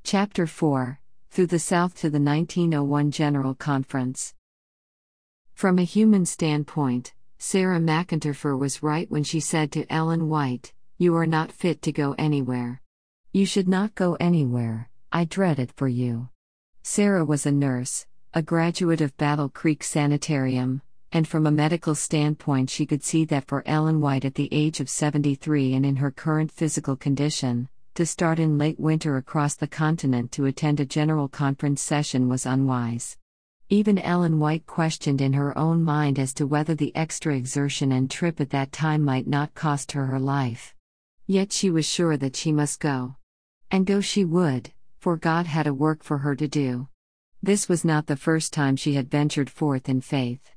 Chapter 4 Through the South to the 1901 General Conference. From a human standpoint, Sarah McIntyre was right when she said to Ellen White, "You are not fit to go anywhere. You should not go anywhere, I dread it for you." Sarah was a nurse, a graduate of Battle Creek Sanitarium, and from a medical standpoint she could see that for Ellen White at the age of 73 and in her current physical condition, to start in late winter across the continent to attend a general conference session was unwise. Even Ellen White questioned in her own mind as to whether the extra exertion and trip at that time might not cost her her life. Yet she was sure that she must go. And go she would, for God had a work for her to do. This was not the first time she had ventured forth in faith.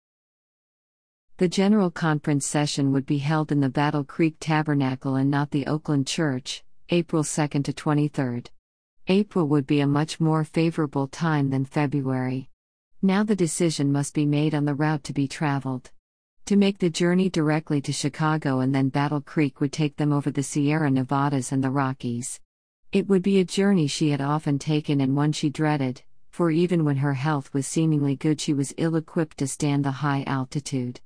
The General Conference session would be held in the Battle Creek Tabernacle and not the Oakland Church, April 2 to 23. April would be a much more favorable time than February. Now the decision must be made on the route to be traveled. To make the journey directly to Chicago and then Battle Creek would take them over the Sierra Nevadas and the Rockies. It would be a journey she had often taken and one she dreaded, for even when her health was seemingly good she was ill-equipped to stand the high altitude.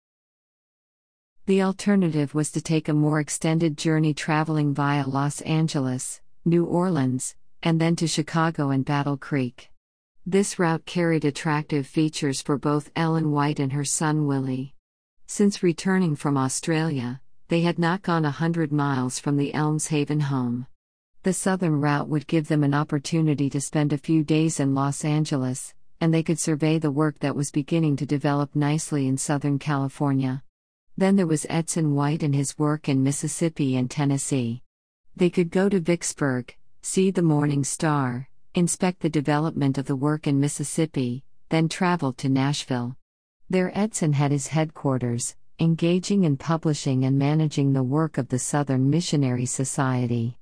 The alternative was to take a more extended journey traveling via Los Angeles, New Orleans, and then to Chicago and Battle Creek. This route carried attractive features for both Ellen White and her son Willie. Since returning from Australia, they had not gone 100 miles from the Elms Haven home. The southern route would give them an opportunity to spend a few days in Los Angeles, and they could survey the work that was beginning to develop nicely in Southern California. Then there was Edson White and his work in Mississippi and Tennessee. They could go to Vicksburg, see the Morning Star, inspect the development of the work in Mississippi, then travel to Nashville. There Edson had his headquarters, engaging in publishing and managing the work of the Southern Missionary Society.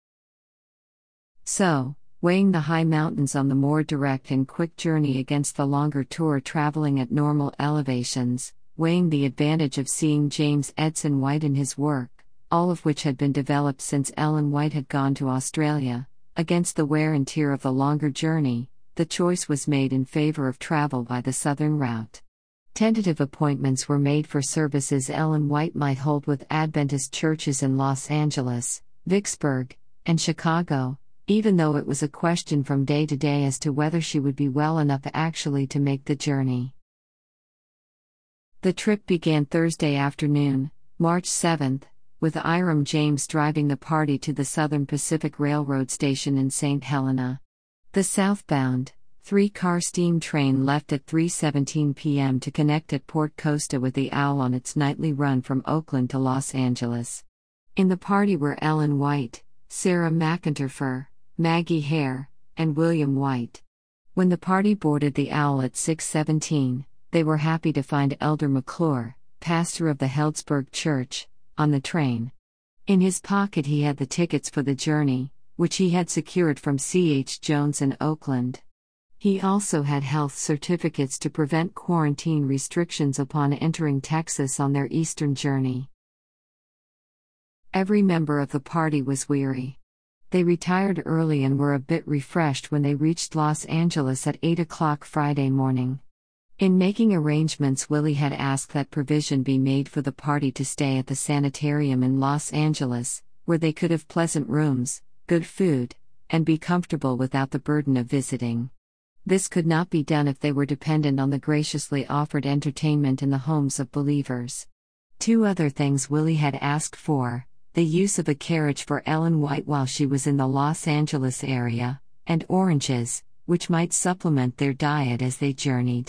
So, weighing the high mountains on the more direct and quick journey against the longer tour traveling at normal elevations, weighing the advantage of seeing James Edson White and his work, all of which had been developed since Ellen White had gone to Australia, against the wear and tear of the longer journey, the choice was made in favor of travel by the southern route. Tentative appointments were made for services Ellen White might hold with Adventist churches in Los Angeles, Vicksburg, and Chicago, even though it was a question from day to day as to whether she would be well enough actually to make the journey. The trip began Thursday afternoon, March 7, with Iram James driving the party to the Southern Pacific Railroad station in St. Helena. The southbound, 3-car steam train left at 3:17 p.m. to connect at Port Costa with the Owl on its nightly run from Oakland to Los Angeles. In the party were Ellen White, Sarah McIntyre, Maggie Hare, and William White. When the party boarded the Owl at 6:17, they were happy to find Elder McClure, pastor of the Healdsburg Church, on the train. In his pocket he had the tickets for the journey, which he had secured from C.H. Jones in Oakland. He also had health certificates to prevent quarantine restrictions upon entering Texas on their eastern journey. Every member of the party was weary. They retired early and were a bit refreshed when they reached Los Angeles at 8 o'clock Friday morning. In making arrangements, Willie had asked that provision be made for the party to stay at the sanitarium in Los Angeles, where they could have pleasant rooms, good food, and be comfortable without the burden of visiting. This could not be done if they were dependent on the graciously offered entertainment in the homes of believers. 2 other things Willie had asked for: the use of a carriage for Ellen White while she was in the Los Angeles area, and oranges, which might supplement their diet as they journeyed.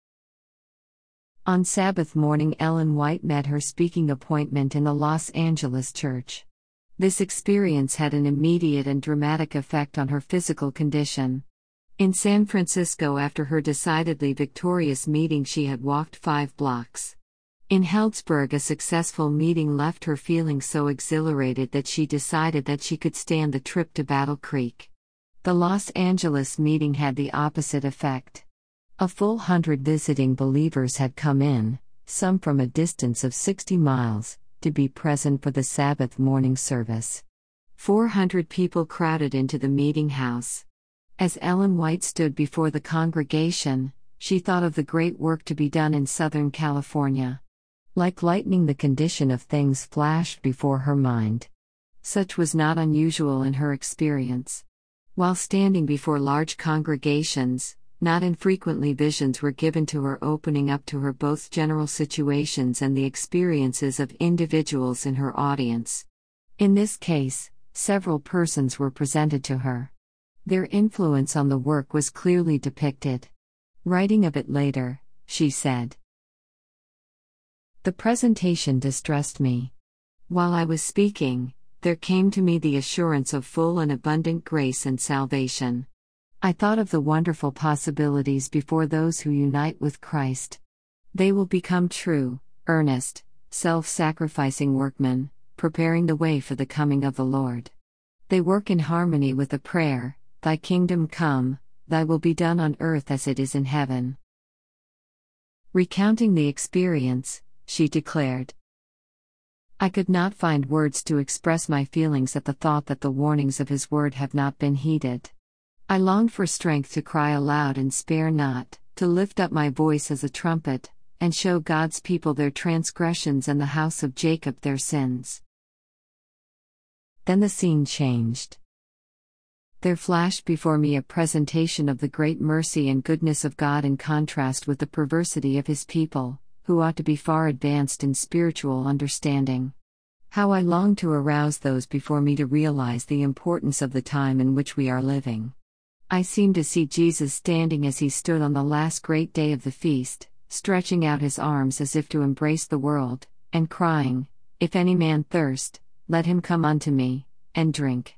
On Sabbath morning, Ellen White met her speaking appointment in the Los Angeles church. This experience had an immediate and dramatic effect on her physical condition. In San Francisco, after her decidedly victorious meeting, she had walked 5 blocks. In Healdsburg, a successful meeting left her feeling so exhilarated that she decided that she could stand the trip to Battle Creek. The Los Angeles meeting had the opposite effect. A full 100 visiting believers had come in, some from a distance of 60 miles, to be present for the Sabbath morning service. 400 people crowded into the meeting house. As Ellen White stood before the congregation, she thought of the great work to be done in Southern California. Like lightning, the condition of things flashed before her mind. Such was not unusual in her experience. While standing before large congregations, not infrequently visions were given to her, opening up to her both general situations and the experiences of individuals in her audience. In this case, several persons were presented to her. Their influence on the work was clearly depicted. Writing of it later, she said, "The presentation distressed me. While I was speaking, there came to me the assurance of full and abundant grace and salvation. I thought of the wonderful possibilities before those who unite with Christ. They will become true, earnest, self-sacrificing workmen, preparing the way for the coming of the Lord. They work in harmony with the prayer, 'Thy kingdom come, thy will be done on earth as it is in heaven.'" Recounting the experience, she declared, "I could not find words to express my feelings at the thought that the warnings of His word have not been heeded. I longed for strength to cry aloud and spare not, to lift up my voice as a trumpet, and show God's people their transgressions and the house of Jacob their sins." Then the scene changed. There flashed before me a presentation of the great mercy and goodness of God in contrast with the perversity of His people, who ought to be far advanced in spiritual understanding. How I longed to arouse those before me to realize the importance of the time in which we are living. I seemed to see Jesus standing as He stood on the last great day of the feast, stretching out His arms as if to embrace the world, and crying, "If any man thirst, let him come unto me, and drink."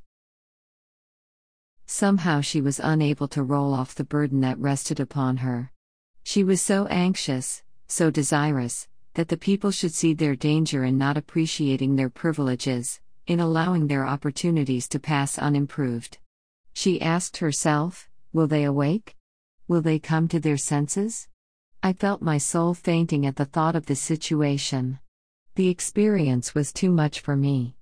Somehow she was unable to roll off the burden that rested upon her. She was so anxious, so desirous, that the people should see their danger in not appreciating their privileges, in allowing their opportunities to pass unimproved. She asked herself, will they awake? Will they come to their senses? I felt my soul fainting at the thought of this situation. The experience was too much for me.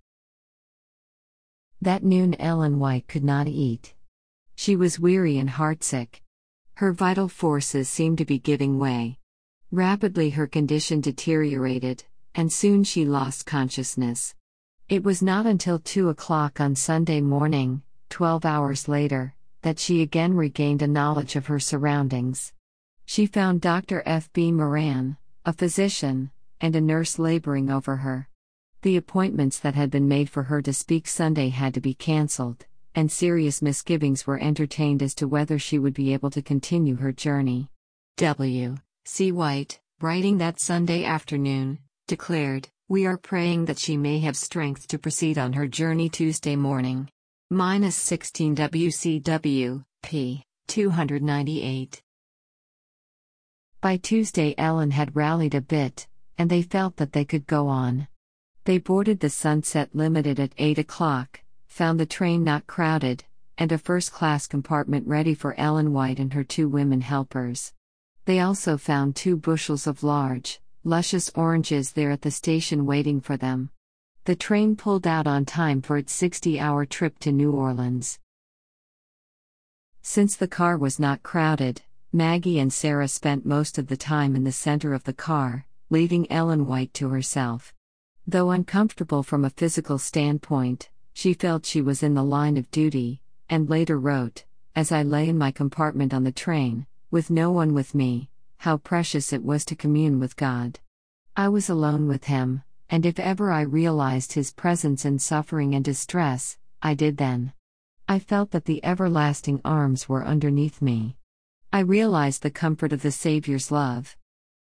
That noon Ellen White could not eat. She was weary and heartsick. Her vital forces seemed to be giving way. Rapidly her condition deteriorated, and soon she lost consciousness. It was not until 2 o'clock on Sunday morning, 12 hours later, that she again regained a knowledge of her surroundings. She found Dr. F.B. Moran, a physician, and a nurse laboring over her. The appointments that had been made for her to speak Sunday had to be cancelled, and serious misgivings were entertained as to whether she would be able to continue her journey. W.C. White, writing that Sunday afternoon, declared, "We are praying that she may have strength to proceed on her journey Tuesday morning." -16 WCW, p. 298. By Tuesday Ellen had rallied a bit, and they felt that they could go on. They boarded the Sunset Limited at 8 o'clock, found the train not crowded, and a first-class compartment ready for Ellen White and her 2 women helpers. They also found 2 bushels of large, luscious oranges there at the station waiting for them. The train pulled out on time for its 60-hour trip to New Orleans. Since the car was not crowded, Maggie and Sarah spent most of the time in the center of the car, leaving Ellen White to herself. Though uncomfortable from a physical standpoint, she felt she was in the line of duty, and later wrote, "As I lay in my compartment on the train, with no one with me, how precious it was to commune with God. I was alone with Him, and if ever I realized His presence in suffering and distress, I did then. I felt that the everlasting arms were underneath me. I realized the comfort of the Savior's love."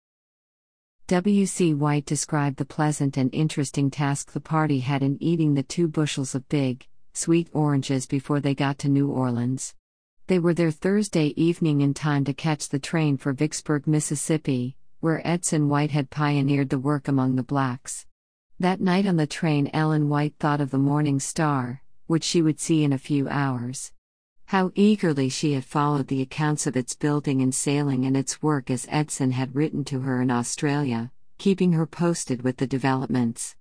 W.C. White described the pleasant and interesting task the party had in eating the 2 bushels of big, sweet oranges before they got to New Orleans. They were there Thursday evening in time to catch the train for Vicksburg, Mississippi, where Edson White had pioneered the work among the blacks. That night on the train Ellen White thought of the morning star, which she would see in a few hours. How eagerly she had followed the accounts of its building and sailing and its work as Edson had written to her in Australia, keeping her posted with the developments.